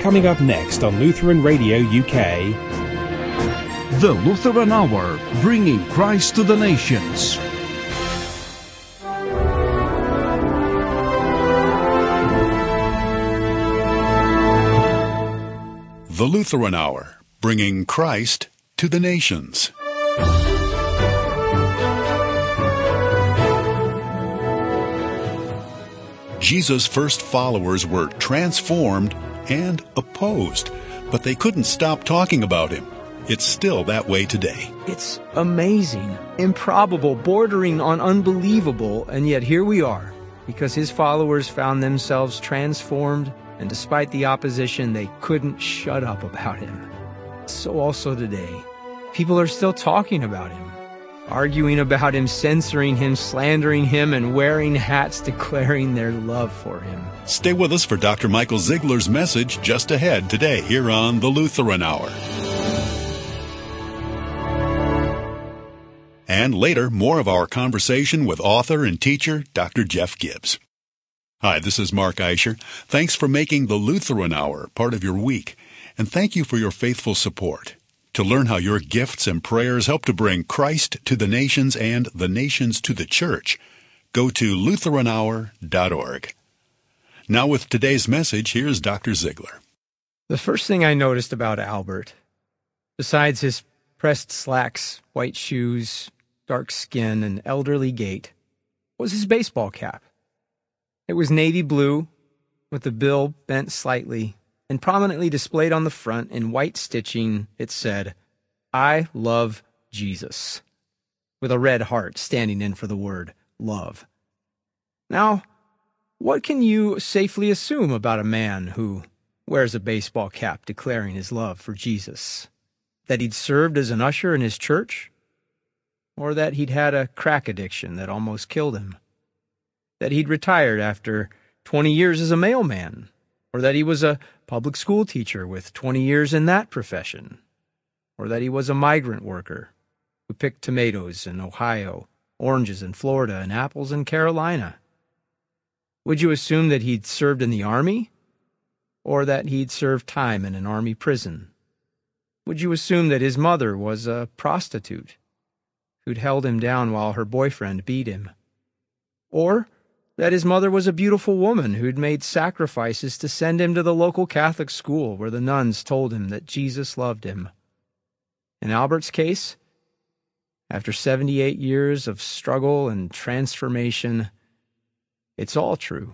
Coming up next on Lutheran Radio UK. The Lutheran Hour, bringing Christ to the nations. The Lutheran Hour, bringing Christ to the nations. Jesus' first followers were transformed and opposed, but they couldn't stop talking about him. It's still that way today. It's amazing, improbable, bordering on unbelievable, and yet here we are, because his followers found themselves transformed, and despite the opposition, they couldn't shut up about him. So also today, people are still talking about him, arguing about him, censoring him, slandering him, and wearing hats declaring their love for him. Stay with us for Dr. Michael Ziegler's message just ahead today here on the Lutheran Hour. And later, more of our conversation with author and teacher, Dr. Jeff Gibbs. Hi, this is Mark Eicher. Thanks for making the Lutheran Hour part of your week, and thank you for your faithful support. To learn how your gifts and prayers help to bring Christ to the nations and the nations to the church, go to LutheranHour.org. Now with today's message, here's Dr. Ziegler. The first thing I noticed about Albert, besides his pressed slacks, white shoes, dark skin, and elderly gait, was his baseball cap. It was navy blue, with the bill bent slightly, and prominently displayed on the front in white stitching, it said, "I love Jesus," with a red heart standing in for the word love. Now, what can you safely assume about a man who wears a baseball cap declaring his love for Jesus? That he'd served as an usher in his church? Or that he'd had a crack addiction that almost killed him? That he'd retired after 20 years as a mailman? Or that he was a public school teacher with 20 years in that profession? Or that he was a migrant worker who picked tomatoes in Ohio, oranges in Florida, and apples in Carolina? Would you assume that he'd served in the army? Or that he'd served time in an army prison? Would you assume that his mother was a prostitute who'd held him down while her boyfriend beat him? Or that his mother was a beautiful woman who'd made sacrifices to send him to the local Catholic school where the nuns told him that Jesus loved him? In Albert's case, after 78 years of struggle and transformation, it's all true.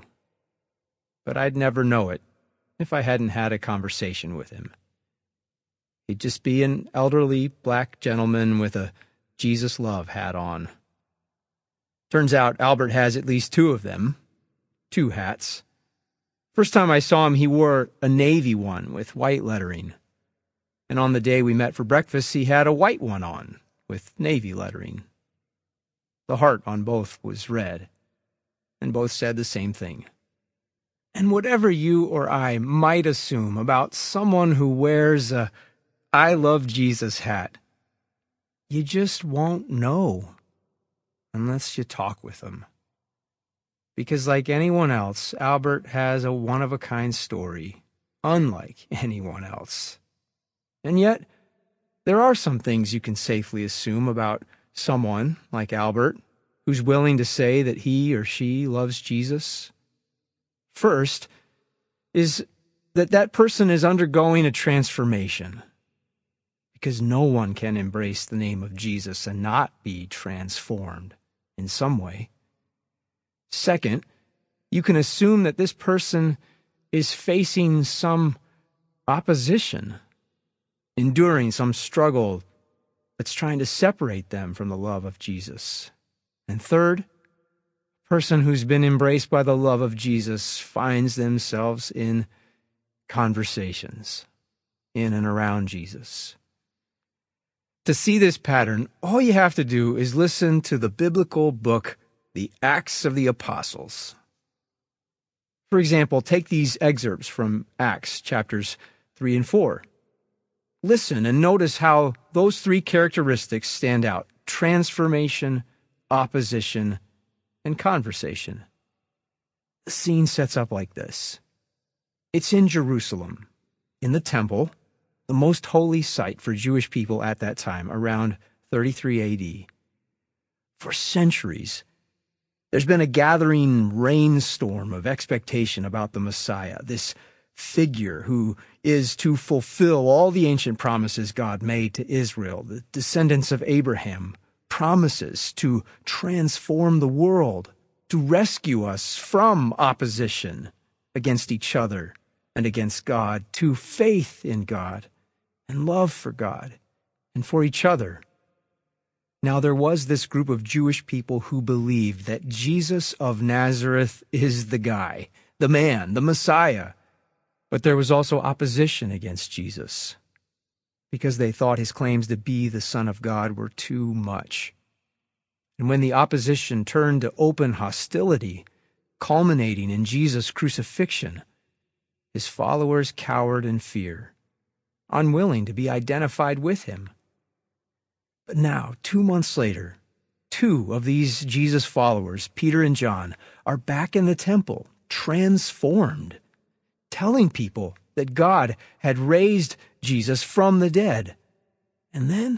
But I'd never know it if I hadn't had a conversation with him. He'd just be an elderly black gentleman with a Jesus love hat on. Turns out Albert has at least two of them, 2 hats. First time I saw him, he wore a navy one with white lettering. And on the day we met for breakfast, he had a white one on with navy lettering. The heart on both was red, and both said the same thing. And whatever you or I might assume about someone who wears a "I love Jesus" hat, you just won't know unless you talk with them. Because like anyone else, Albert has a one-of-a-kind story, unlike anyone else. And yet, there are some things you can safely assume about someone like Albert, who's willing to say that he or she loves Jesus. First is that person is undergoing a transformation, because no one can embrace the name of Jesus and not be transformed in some way. Second, you can assume that this person is facing some opposition, enduring some struggle that's trying to separate them from the love of Jesus. And third, a person who's been embraced by the love of Jesus finds themselves in conversations in and around Jesus. To see this pattern, all you have to do is listen to the biblical book, The Acts of the Apostles. For example, take these excerpts from Acts chapters 3 and 4. Listen and notice how those 3 characteristics stand out: transformation, opposition, and conversation. The scene sets up like this. It's in Jerusalem, in the temple, the most holy site for Jewish people at that time, around 33 A.D. For centuries, there's been a gathering rainstorm of expectation about the Messiah, this figure who is to fulfill all the ancient promises God made to Israel, the descendants of Abraham, promises to transform the world, to rescue us from opposition against each other and against God, to faith in God and love for God and for each other. Now there was this group of Jewish people who believed that Jesus of Nazareth is the guy, the man, the Messiah. But there was also opposition against Jesus because they thought his claims to be the Son of God were too much. And when the opposition turned to open hostility, culminating in Jesus' crucifixion, his followers cowered in fear, unwilling to be identified with him. But now, 2 months later, 2 of these Jesus followers, Peter and John, are back in the temple, transformed, telling people that God had raised Jesus from the dead. And then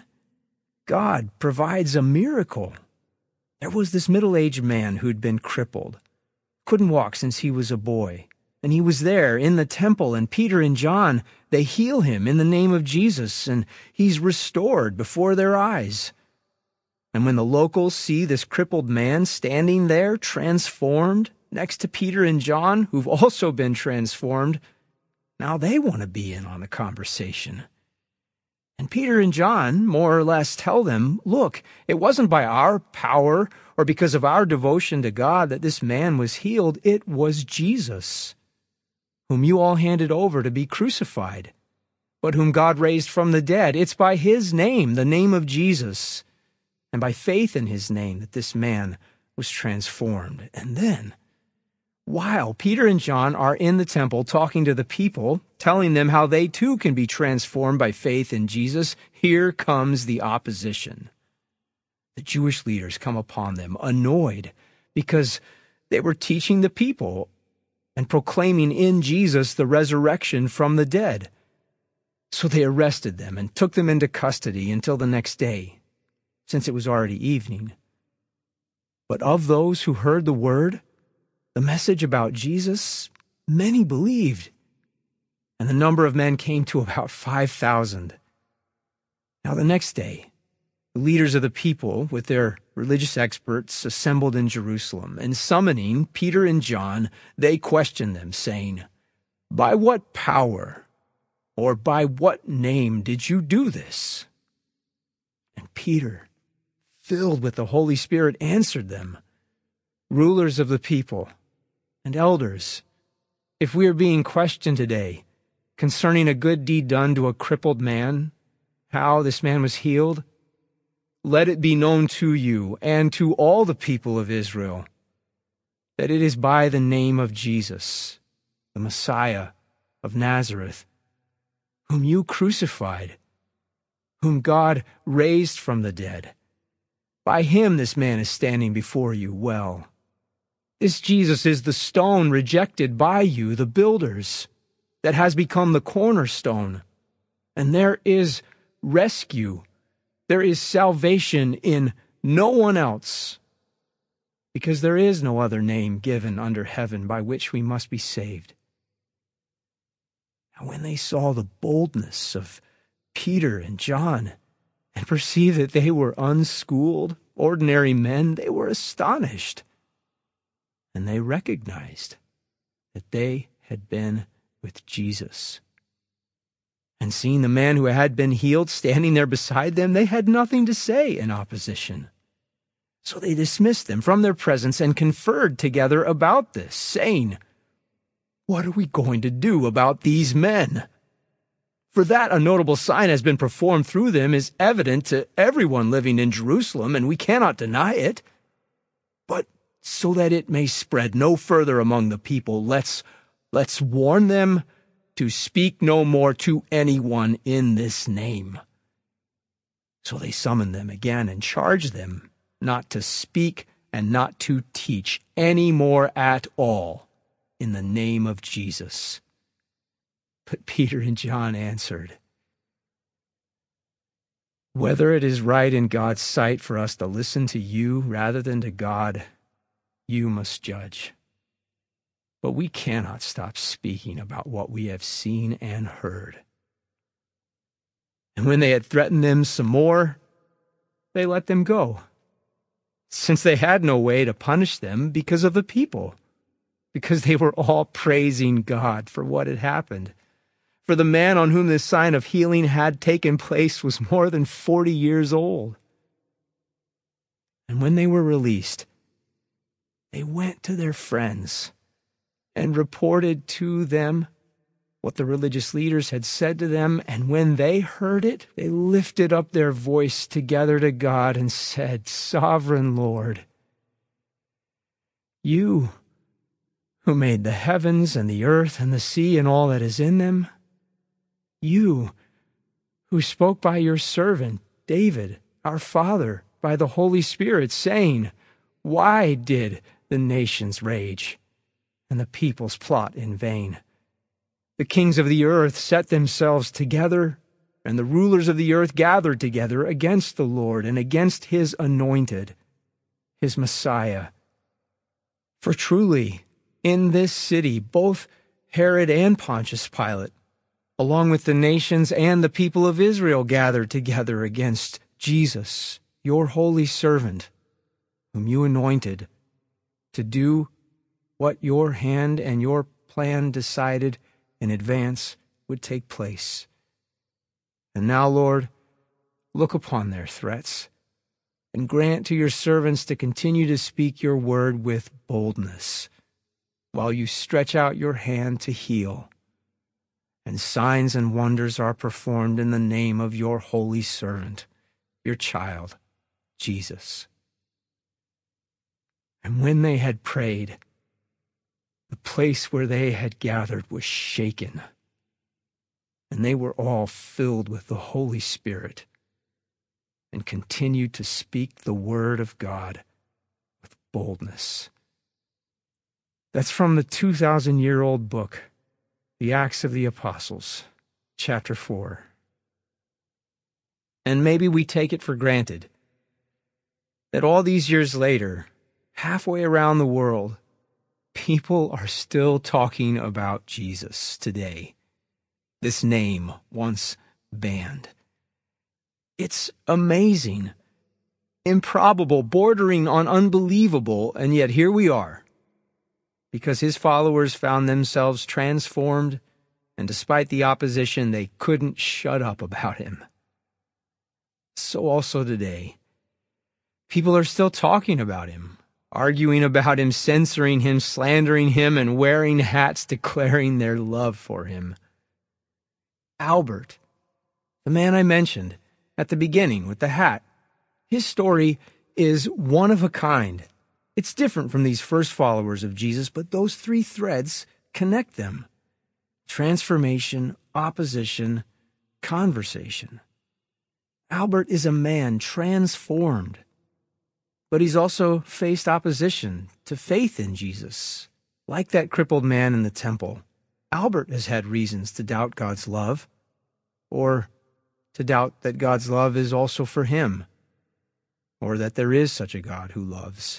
God provides a miracle. There was this middle-aged man who'd been crippled, couldn't walk since he was a boy. And he was there in the temple, and Peter and John, they heal him in the name of Jesus, and he's restored before their eyes. And when the locals see this crippled man standing there, transformed, next to Peter and John, who've also been transformed, now they want to be in on the conversation. And Peter and John more or less tell them, look, it wasn't by our power or because of our devotion to God that this man was healed. It was Jesus, whom you all handed over to be crucified, but whom God raised from the dead. It's by his name, the name of Jesus, and by faith in his name that this man was transformed. And then, while Peter and John are in the temple talking to the people, telling them how they too can be transformed by faith in Jesus, here comes the opposition. The Jewish leaders come upon them, annoyed, because they were teaching the people and proclaiming in Jesus the resurrection from the dead. So they arrested them and took them into custody until the next day, since it was already evening. But of those who heard the word, the message about Jesus, many believed, and the number of men came to about 5,000. Now the next day, the leaders of the people, with their religious experts, assembled in Jerusalem, and summoning Peter and John, they questioned them, saying, "By what power or by what name did you do this?" And Peter, filled with the Holy Spirit, answered them, "Rulers of the people and elders, if we are being questioned today concerning a good deed done to a crippled man, how this man was healed, let it be known to you and to all the people of Israel that it is by the name of Jesus, the Messiah of Nazareth, whom you crucified, whom God raised from the dead. By him this man is standing before you well. This Jesus is the stone rejected by you, the builders, that has become the cornerstone. And there is rescue. There is salvation in no one else, because there is no other name given under heaven by which we must be saved." Now when they saw the boldness of Peter and John and perceived that they were unschooled, ordinary men, they were astonished. And they recognized that they had been with Jesus. And seeing the man who had been healed standing there beside them, they had nothing to say in opposition. So they dismissed them from their presence and conferred together about this, saying, "What are we going to do about these men? For that a notable sign has been performed through them is evident to everyone living in Jerusalem, and we cannot deny it. But so that it may spread no further among the people, let's warn them to speak no more to anyone in this name." So they summoned them again and charged them not to speak and not to teach any more at all in the name of Jesus. But Peter and John answered, "Whether it is right in God's sight for us to listen to you rather than to God, you must judge. But we cannot stop speaking about what we have seen and heard." And when they had threatened them some more, they let them go, since they had no way to punish them because of the people, because they were all praising God for what had happened. For the man on whom this sign of healing had taken place was more than 40 years old. And when they were released, they went to their friends and reported to them what the religious leaders had said to them. And when they heard it, they lifted up their voice together to God and said, "Sovereign Lord, you who made the heavens and the earth and the sea and all that is in them, you who spoke by your servant David, our father, by the Holy Spirit, saying, 'Why did the nations rage and the peoples plot in vain? The kings of the earth set themselves together, and the rulers of the earth gathered together against the Lord and against his anointed, his Messiah. For truly, in this city, both Herod and Pontius Pilate, along with the nations and the people of Israel, gathered together against Jesus, your holy servant, whom you anointed, to do what your hand and your plan decided in advance would take place. And now, Lord, look upon their threats, and grant to your servants to continue to speak your word with boldness, while you stretch out your hand to heal, and signs and wonders are performed in the name of your holy servant, your child, Jesus." And when they had prayed, the place where they had gathered was shaken, and they were all filled with the Holy Spirit and continued to speak the word of God with boldness. That's from the 2,000-year-old book, The Acts of the Apostles, chapter 4. And maybe we take it for granted that all these years later, halfway around the world, people are still talking about Jesus today. This name once banned. It's amazing, improbable, bordering on unbelievable, and yet here we are, because his followers found themselves transformed, and despite the opposition, they couldn't shut up about him. So also today, people are still talking about him, arguing about him, censoring him, slandering him, and wearing hats declaring their love for him. Albert, the man I mentioned at the beginning with the hat, his story is one of a kind. It's different from these first followers of Jesus, but those three threads connect them: transformation, opposition, conversation. Albert is a man transformed, but he's also faced opposition to faith in Jesus. Like that crippled man in the temple, Albert has had reasons to doubt God's love, or to doubt that God's love is also for him, or that there is such a God who loves.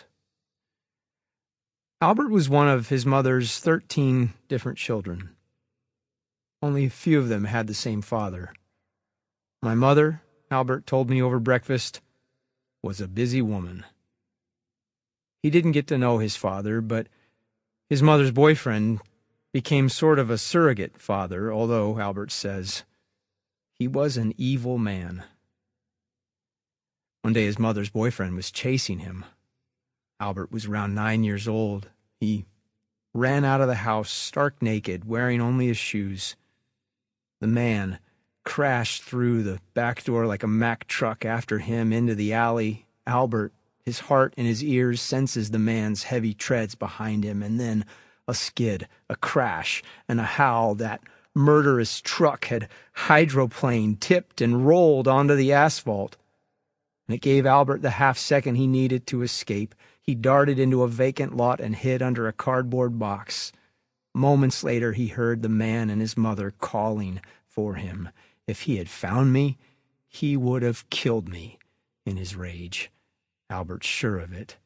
Albert was one of his mother's 13 different children. Only a few of them had the same father. My mother, Albert told me over breakfast, was a busy woman. He didn't get to know his father, but his mother's boyfriend became sort of a surrogate father, although, Albert says, he was an evil man. One day his mother's boyfriend was chasing him. Albert was around 9 years old. He ran out of the house stark naked, wearing only his shoes. The man crashed through the back door like a Mack truck after him into the alley. Albert, his heart in his ears, senses the man's heavy treads behind him, and then a skid, a crash, and a howl. That murderous truck had hydroplaned, tipped, and rolled onto the asphalt. And it gave Albert the half-second he needed to escape. He darted into a vacant lot and hid under a cardboard box. Moments later, he heard the man and his mother calling for him. If he had found me, he would have killed me in his rage. Albert's sure of it.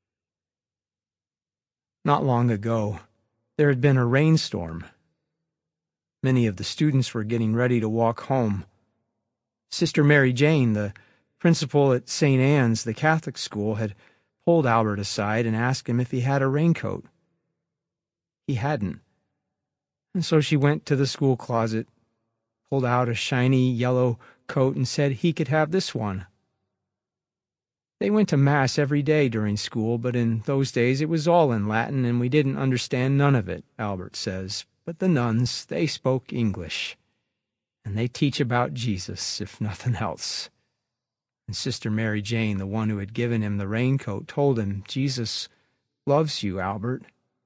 Not long ago, there had been a rainstorm. Many of the students were getting ready to walk home. Sister Mary Jane, the principal at St. Anne's, the Catholic school, had pulled Albert aside and asked him if he had a raincoat. He hadn't. And so she went to the school closet, pulled out a shiny yellow coat, and said he could have this one. They went to Mass every day during school, but in those days it was all in Latin, and we didn't understand none of it, Albert says. But the nuns, they spoke English, and they teach about Jesus, if nothing else. And Sister Mary Jane, the one who had given him the raincoat, told him, Jesus loves you, Albert.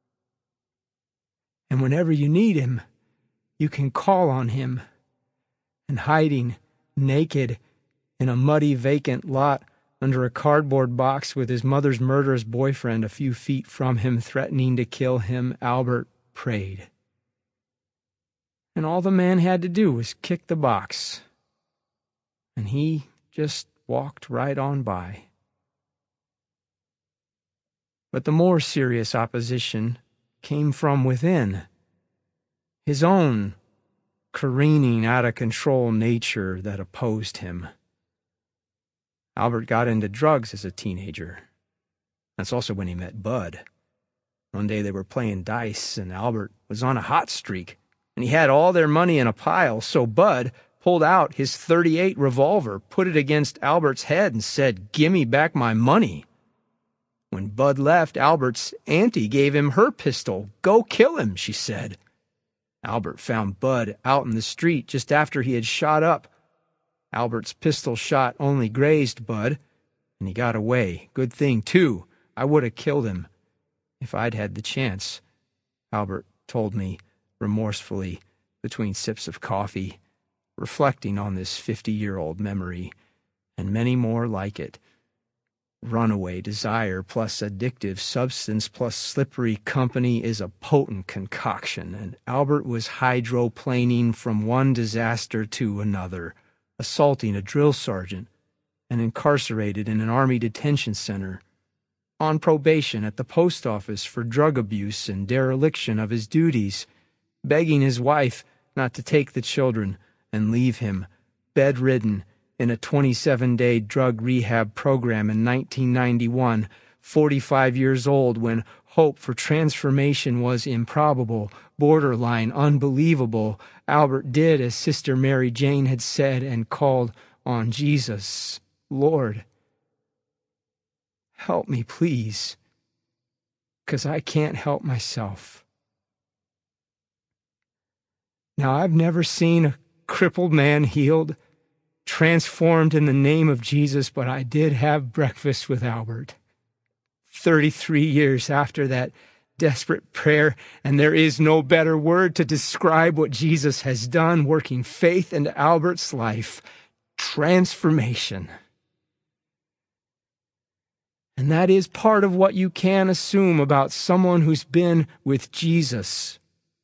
And whenever you need him, you can call on him. And hiding, naked, in a muddy, vacant lot under a cardboard box with his mother's murderous boyfriend a few feet from him, threatening to kill him, Albert prayed. And all the man had to do was kick the box. And he just walked right on by. But the more serious opposition came from within. His own careening, out-of-control nature that opposed him. Albert got into drugs as a teenager. That's also when he met Bud. One day they were playing dice, and Albert was on a hot streak, and he had all their money in a pile, so Bud pulled out his .38 revolver, put it against Albert's head, and said, "Gimme back my money." When Bud left, Albert's auntie gave him her pistol. "Go kill him," she said. Albert found Bud out in the street just after he had shot up. Albert's pistol shot only grazed Bud, and he got away. Good thing, too. I would have killed him if I'd had the chance, Albert told me remorsefully between sips of coffee, reflecting on this 50-year-old memory and many more like it. Runaway desire plus addictive substance plus slippery company is a potent concoction, and Albert was hydroplaning from one disaster to another, assaulting a drill sergeant and incarcerated in an army detention center, on probation at the post office for drug abuse and dereliction of his duties, begging his wife not to take the children and leave him, bedridden, in a 27-day drug rehab program in 1991, 45 years old, when hope for transformation was improbable, borderline unbelievable. Albert did as Sister Mary Jane had said and called on Jesus. "Lord, help me, please, 'cause I can't help myself." Now, I've never seen a crippled man healed, transformed in the name of Jesus, but I did have breakfast with Albert 33 years after that desperate prayer, and there is no better word to describe what Jesus has done, working faith into Albert's life. Transformation. And that is part of what you can assume about someone who's been with Jesus.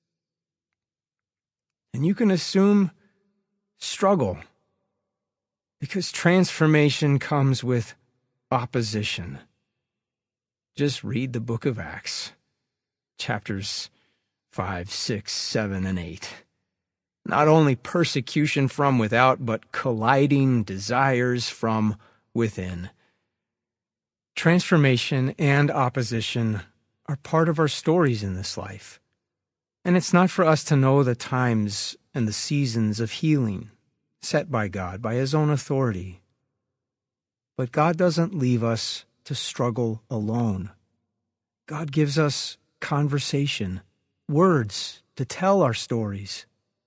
And you can assume struggle, because transformation comes with opposition. Just read the book of Acts, chapters 5, 6, 7, and 8. Not only persecution from without, but colliding desires from within. Transformation and opposition are part of our stories in this life. And it's not for us to know the times and the seasons of healing set by God, by His own authority. But God doesn't leave us to struggle alone. God gives us conversation, words to tell our stories.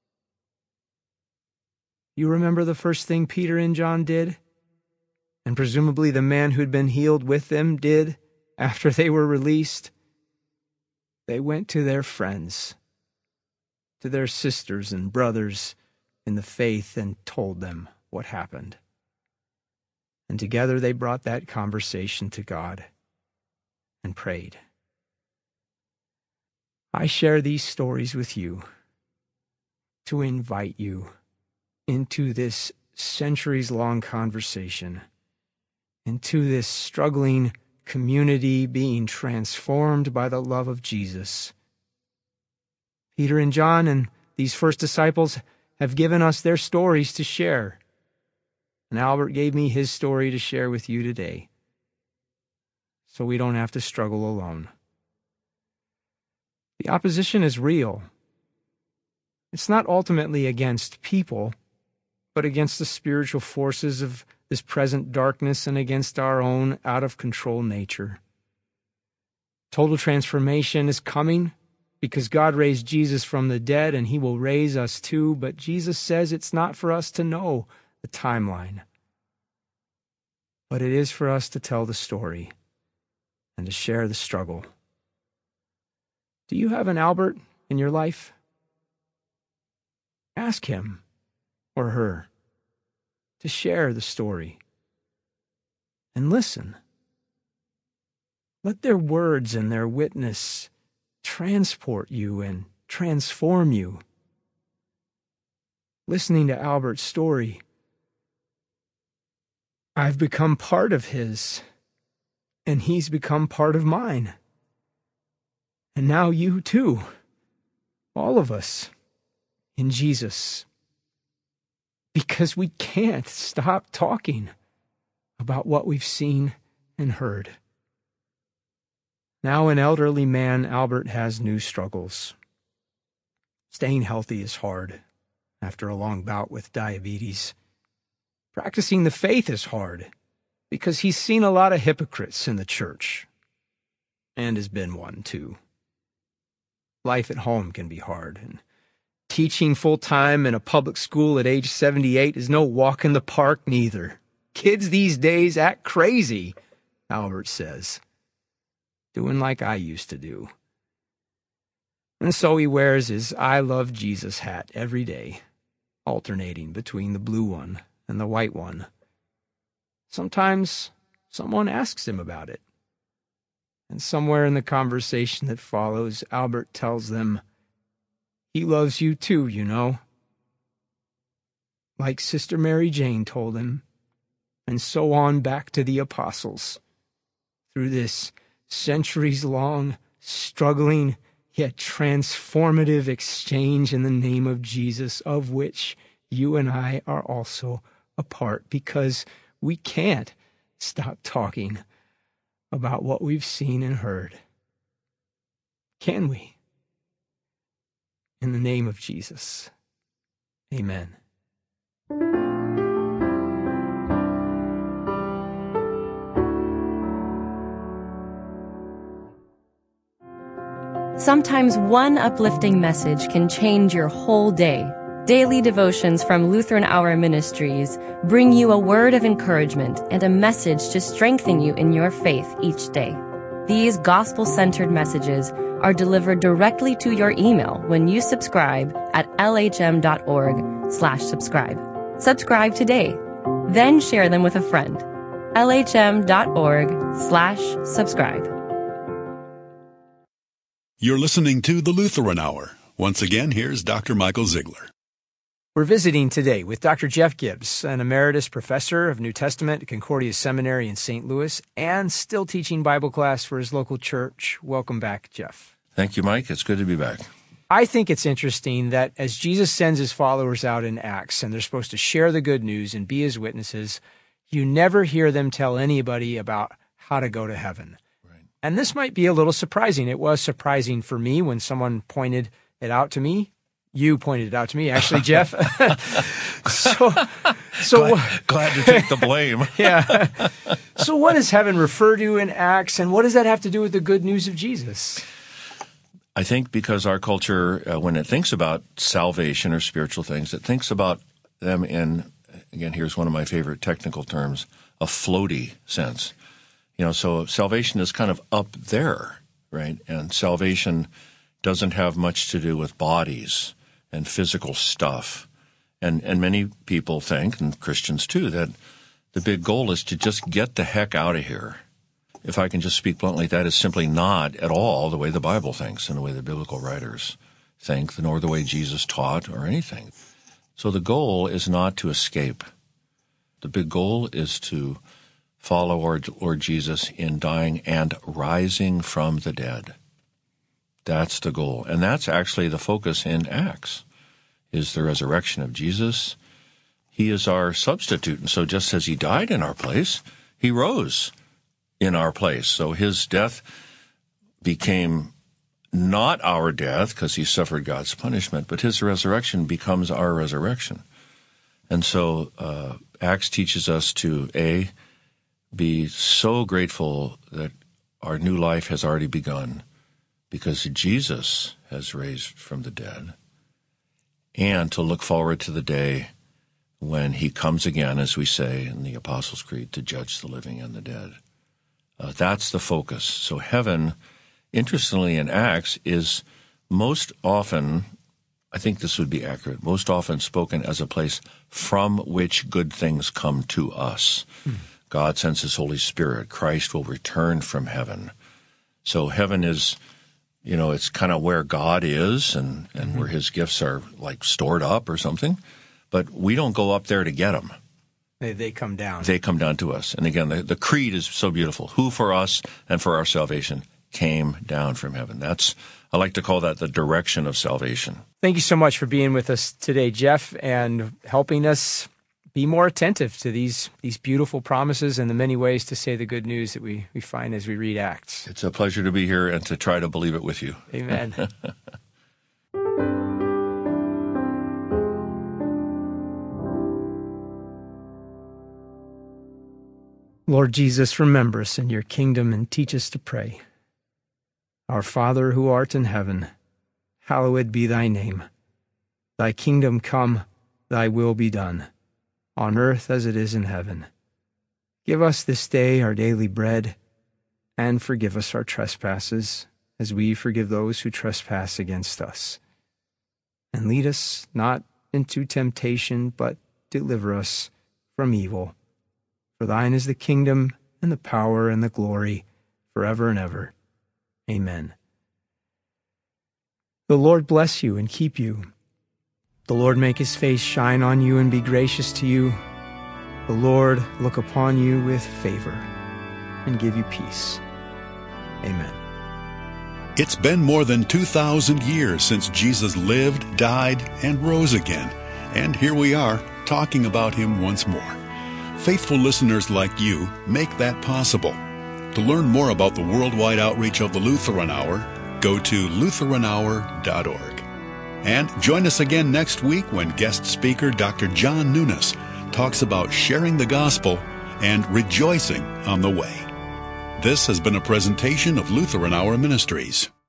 You remember the first thing Peter and John did? And presumably the man who'd been healed with them did after they were released? They went to their friends, to their sisters and brothers in the faith, and told them what happened. And together they brought that conversation to God and prayed. I share these stories with you to invite you into this centuries-long conversation, into this struggling community being transformed by the love of Jesus. Peter and John and these first disciples have given us their stories to share. And Albert gave me his story to share with you today, so we don't have to struggle alone. The opposition is real. It's not ultimately against people, but against the spiritual forces of this present darkness and against our own out-of-control nature. Total transformation is coming because God raised Jesus from the dead, and he will raise us too, but Jesus says it's not for us to know the timeline, but it is for us to tell the story and to share the struggle. Do you have an Albert in your life? Ask him or her to share the story and listen. Let their words and their witness transport you and transform you. Listening to Albert's story, I've become part of his, and he's become part of mine. And now you too, all of us, in Jesus. Because we can't stop talking about what we've seen and heard. Now an elderly man, Albert has new struggles. Staying healthy is hard after a long bout with diabetes. Practicing the faith is hard because he's seen a lot of hypocrites in the church and has been one too. Life at home can be hard, and teaching full-time in a public school at age 78 is no walk in the park neither. Kids these days act crazy, Albert says, doing like I used to do. And so he wears his I Love Jesus hat every day, alternating between the blue one and the white one. Sometimes someone asks him about it. And somewhere in the conversation that follows, Albert tells them, he loves you too, you know. Like Sister Mary Jane told him, and so on back to the apostles. Through this centuries-long, struggling, yet transformative exchange in the name of Jesus, of which you and I are also a part, because we can't stop talking about what we've seen and heard. Can we? In the name of Jesus. Amen. Sometimes one uplifting message can change your whole day. Daily devotions from Lutheran Hour Ministries bring you a word of encouragement and a message to strengthen you in your faith each day. These gospel-centered messages are delivered directly to your email when you subscribe at lhm.org/subscribe. Subscribe today, then share them with a friend. lhm.org/subscribe. You're listening to the Lutheran Hour. Once again, here's Dr. Michael Ziegler. We're visiting today with Dr. Jeff Gibbs, an emeritus professor of New Testament at Concordia Seminary in St. Louis, and still teaching Bible class for his local church. Welcome back, Jeff. Thank you, Mike. It's good to be back. I think it's interesting that as Jesus sends his followers out in Acts, and they're supposed to share the good news and be his witnesses, you never hear them tell anybody about how to go to heaven. Right. And this might be a little surprising. It was surprising for me when someone pointed it out to me. You pointed it out to me, actually, Jeff. Glad to take the blame. Yeah. So what does heaven refer to in Acts, and what does that have to do with the good news of Jesus? I think because our culture, when it thinks about salvation or spiritual things, it thinks about them in, again, here's one of my favorite technical terms, a floaty sense. You know, so salvation is kind of up there, right? And salvation doesn't have much to do with bodies and physical stuff. And many people think, and Christians too, that the big goal is to just get the heck out of here if I can just speak bluntly, that is simply not at all the way the Bible thinks and the way the biblical writers think, nor the way Jesus taught or anything. So the goal is not to escape. The big goal is to follow our Lord Jesus in dying and rising from the dead. That's the goal. And that's actually the focus in Acts, is the resurrection of Jesus. He is our substitute. And so just as he died in our place, he rose in our place. So his death became not our death because he suffered God's punishment, but his resurrection becomes our resurrection. And so Acts teaches us to, A, be so grateful that our new life has already begun because Jesus has raised from the dead, and to look forward to the day when he comes again, as we say in the Apostles' Creed, to judge the living and the dead. That's the focus. So heaven, interestingly in Acts, is most often, I think this would be accurate, most often spoken as a place from which good things come to us. God sends his Holy Spirit. Christ will return from heaven. So heaven is, it's kind of where God is and where his gifts are like stored up or something. But we don't go up there to get them. They come down. They come down to us. And again, the creed is so beautiful. Who for us and for our salvation came down from heaven. I like to call that the direction of salvation. Thank you so much for being with us today, Jeff, and helping us be more attentive to these beautiful promises and the many ways to say the good news that we find as we read Acts. It's a pleasure to be here and to try to believe it with you. Amen. Lord Jesus, remember us in your kingdom and teach us to pray. Our Father who art in heaven, hallowed be thy name. Thy kingdom come, thy will be done, on earth as it is in heaven. Give us this day our daily bread, and forgive us our trespasses, as we forgive those who trespass against us. And lead us not into temptation, but deliver us from evil. For thine is the kingdom, and the power, and the glory, forever and ever. Amen. The Lord bless you and keep you. The Lord make his face shine on you and be gracious to you. The Lord look upon you with favor and give you peace. Amen. It's been more than 2,000 years since Jesus lived, died, and rose again. And here we are, talking about him once more. Faithful listeners like you make that possible. To learn more about the worldwide outreach of the Lutheran Hour, go to LutheranHour.org. And join us again next week when guest speaker Dr. John Nunes talks about sharing the gospel and rejoicing on the way. This has been a presentation of Lutheran Hour Ministries.